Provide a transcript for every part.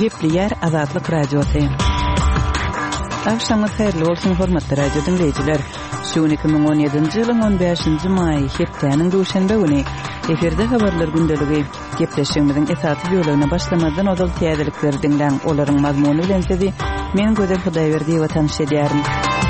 Gepli Azatlyk Radiosu. Akşamınız hayırlı olsun hormatly radio dinleyijiler. Şu 2017-nji ýylyň 15-nji maý hepdeniň duşanbe güni eferde habarlar gündeligi gepleşigimiziň esasy ýolugyna başlamadan odal täzelikleri dinleň. Olaryň mazmuny bilen sizi men Gözel Hudaýberdi we tanış edýärim.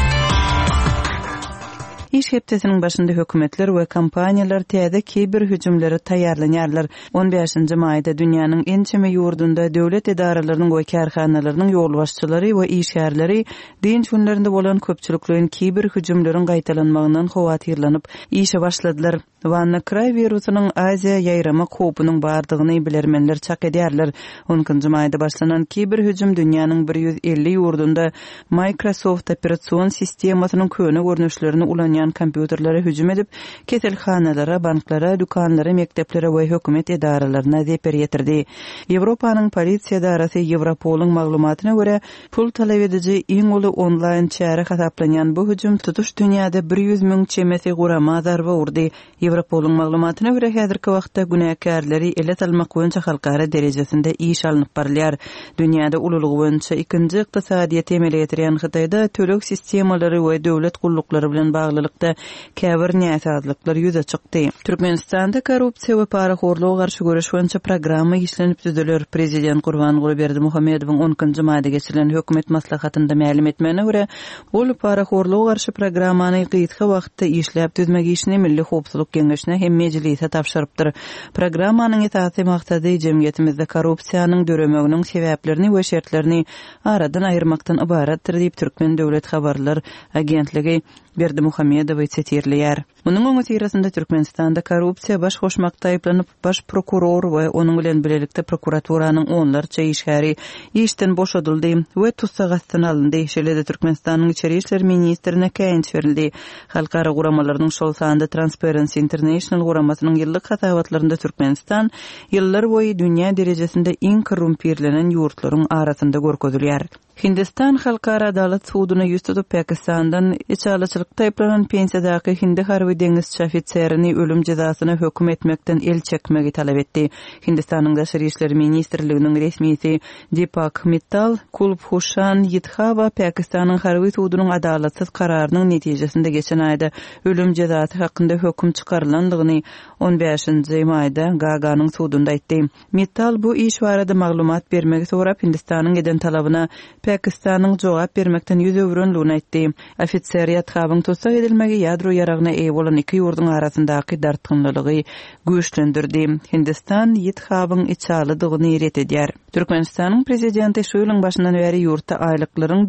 İş hepdesinin başında hökümetler we kompaniýalar täze kiber hüjümlere taýýarlanýarlar. 15-nji maýda dünýäniň en çeme ýurdunda döwlet edaralarynyň we karhanalarynyň ýol başçylary we işgärleri dinç günlerinde bolan köpçülikliň kiber hüjümleriň gaýtalanmagyndan howatyrlanyp işe başladylar. WannaCry virusynyň Aziýa ýaýrama kopynyň bardygyny bilermenler çak edýärler. 10-njy maýda başlanan kiber hüjüm dünýäniň 150 ýurdunda Microsoft operasiýon sistemasynyň köne görnüşlerini ulanýan kompýuterlere hüjüm edip, keselhanalara, banklara, dukanlara, mekteplere we hökümet edaralaryna zeper ýetirdi. Ýewropanyň polisiýa edarasy Ýewropoluň maglumatyna görä, pul talap edici iň uly onlaýn çäre hasaplanýan bu hüjüm tutuş dünýäde 100.000 çemesi gurama zarba urdy. Ýewropoluň maglumatyna görä häzirki wagtda günäkärleri ele salmak boýunça halkara derejesinde iş alınıp barylýar. Dünýäde ululugy boýunça ikinji ykdysadyýet temel ýetirýän Hytaýda төлök sistemalary we döwlet gullukları bilen baglylykda käbir näsazlyklar ýüze çykdy. Türkmenistanda korrupsiýa we paraxorluğa garşy görüş boýunça programma işlenip düzüler. Prezident Gurbanguly Berdimuhammedowyň 10-njy maýda geçirilen hökümet maslahatynda ma'lum etmegine görä, bol paraxorluğa garşy programmany gyýtga wagtda işläp düzmek işini Milli Howpsuzlyk Geňeşine hem mejlise tapşyrypdyr. Programmanyň esasy maksady jemgyýetimizde korrupsiýanyň döremeginiň sebäplerini we şertlerini aradan aýyrmakdan ibaratdyr diýip Türkmen Döwlet Habarlar Agentligi Berdimuhammedowy çetirlýär. Munyň öňsirasynda Türkmenistanda korrupsiýa baş goşmakda aýplanyp baş prokuror we onuň bilen bilelikde prokuraturanyň onlarça işgäri işden boşadyldy we tutsagastyn alındy. Şeýle-de Türkmenistanyň içeri işler ministrine käýinç berildi. Halkara guramalarynyň şol sanda Transparency International guramasynyň ýyllyk hasabatlarynda Türkmenistan ýyllar boýy dünýä derejesinde iň korrumpirlenen ýurtlaryň arasynda görkezilýär. Hindistan Halkara Adalet Suduny ýüz tutup Pakistandan içalaçylykda aýplanan pensiýadaky Hindi harby deňizçi ofitserini ölüm jazasyna hökm etmekden el çekmegi talap etdi. Hindistanyň Daşary işleri ministrliginiň resmisi Deepak Mittal Kulbhushan Yidhava Pakistanyň harby sudunyň adalatsız kararynyň netijesinde geçen aýda ölüm jazasy hakynda hökm çykarylandygyny 15-nji maýda Gaganyň sudunda aýtdy. Mittal bu iş barada maglumat bermegi sorap Hindistanyň eden talabyna Pakistanyň jogap bermekden ýüz öwrenligini aýtdy. Ofitseriyat habyň tutsak edilmegi ýadro ýaragyna eýe bolan iki ýurdun arasyndaky dartgynlygy güýçlendirdi. Hindistan ýethabyň içalydygyny ret edýär. Türkmenistanyň prezidenti şu ýylyň başyndan beri ýurtda aýlyklaryň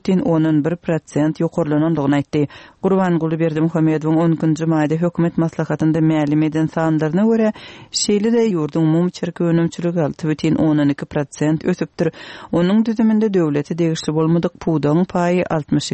9,11% ýokarlanandygyny aýtdy. Gurbanguly Berdimuhammedowyň 10-njy maýda hökümet maslahatynda ma'lum eden sanlaryna görä, şeýle-de ýurdun umum çerki önümçiligi 6,12% ösüpdir. Onuň düzüminde döwleti degişli bolmadyk pudaň paýy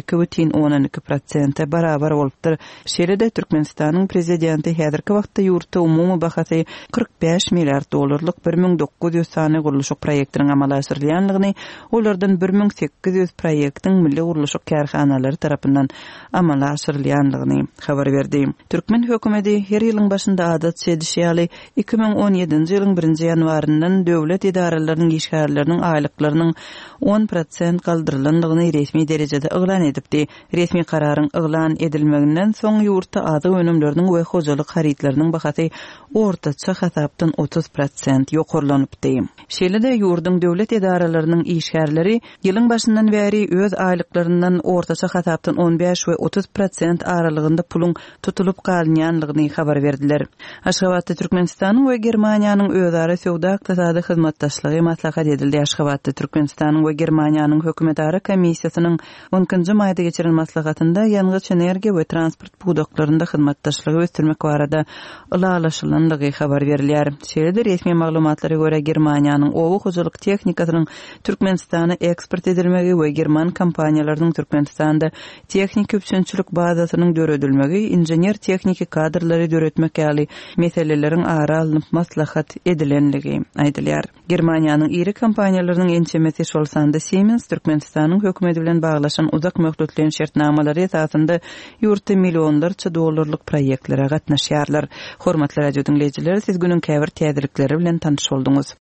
62,12% barabar bolupdyr. Şeýle-de Türkmenistanyň prezidenti häzirki wagtda ýurtda umumy bahasy 45 milliard dollarlyk 1900 sany guruluş proýektiniň amala aşyrylýanlygyny, olardan 1800 proýektiň milli guruluş karhanalary tarapyndan amala aşyrylýanlygyny habar berdi. Türkmen hökümeti her ýylyň başynda adat sedişýaly 2017-nji ýylyň 1-nji ýanwaryndan döwlet edaralarynyň işgärleriniň aýlyklarynyň 10% galdyrylandygyny resmi derejede yglan edipdi. Resmi kararyň yglan edilmeginden soň ýurtda azyk önümleriniň we hojalyk haritlarynyň bahasy ortaça hasapdan 30% ýokarlanypdy. Şeýle-de ýurdun döwlet edaralarynyň işgärleri ýylyň başyndan beri öz aýlyklaryndan ortaça hasapdan 15 we 30% aralygynda pulun tutulup galynýanlygyny habar berdiler. Aşgabatda Türkmenistanyň we Germaniýanyň özara sowda ykdysady hyzmatdaşlygy maslahat edildi. Aşgabatda Türkmenistanyň we Germaniýanyň hökümetara komissiýasynyň 10-njy maýda geçirilen maslahatynda ýangyç energiýa we transport buýdaklarynda hyzmatdaşlygy ösdürmek barada ulalaşylandygy habar berilýär. Şeýle-de resmi maglumatlara görä Germaniýanyň owu hojalyk tehnikasynyň Türkmenistana eksport edilmegi we german kompaniýalarynyň Türkmenistanda tehnik köpçünçilik bazasynyň döredilmegi, injener texniki kadrlary döretmek ýaly meseleleriň ara alınıp maslahat edilenligi aýdylýar. Germaniýanyň iri kompaniýalarynyň ençemesi şol sanda Siemens Türkmenistanyň hökümeti bilen baglaşan uzak möhletlen şertnamalary esasında ýurtda millionlarça dollarlyk proýektlere gatnaşýarlar. Hormatly radio dinleyijiler, siz günüň käbir täzelikleri bilen tanış boldunuz.